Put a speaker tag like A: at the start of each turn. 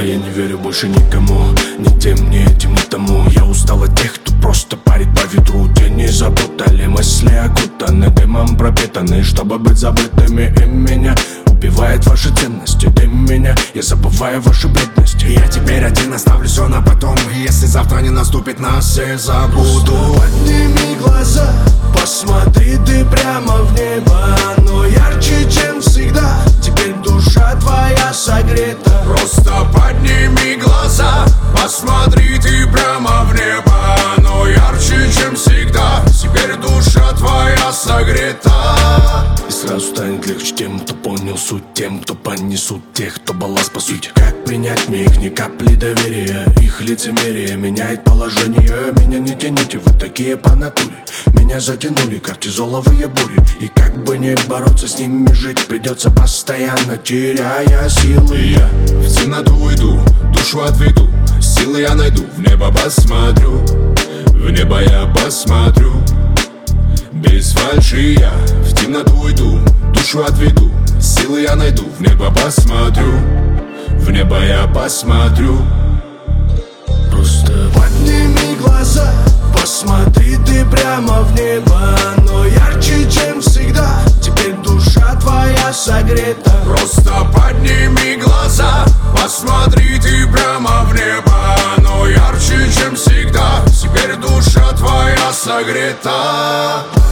A: А я не верю больше никому, ни тем, ни этим, ни тому. Я устал от тех, кто просто парит по ветру. Тени запутали, мысли окутаны дымом пропитаны, чтобы быть забытыми. И меня убивает ваши ценности, дым меня, я забываю ваши бедности.
B: Я теперь один, оставлю все на потом. Если завтра не наступит, нас все забуду.
A: Подними глаза, посмотри ты прямо в небо. Оно ярче, чем всегда, теперь душа твоя согрета.
B: Просто подними глаза, посмотри ты прямо в небо. Оно ярче, чем всегда, теперь душа твоя согрета.
A: И сразу станет легче тем, кто понял суть, тем, кто понесут тех, кто балласт по сути. Как принять мне их, ни капли доверия? Их лицемерие меняет положение. Меня не тяните, вы такие по натуре. Меня затянули кортизоловые бури. И как бы не бороться с ними, жить придется постоянно, теряя силы.
B: Я в темноту уйду, душу отведу, силы я найду, в небо посмотрю, в небо я посмотрю. Без фальши я в темноту уйду, душу отведу, силы я найду, в небо посмотрю, в небо я посмотрю.
A: Просто подними глаза, посмотри ты прямо в небо. Оно ярче, чем всегда, теперь душа твоя согрета.
B: Просто подними глаза, посмотри ты прямо в небо. Оно ярче, чем всегда, теперь душа твоя согрета.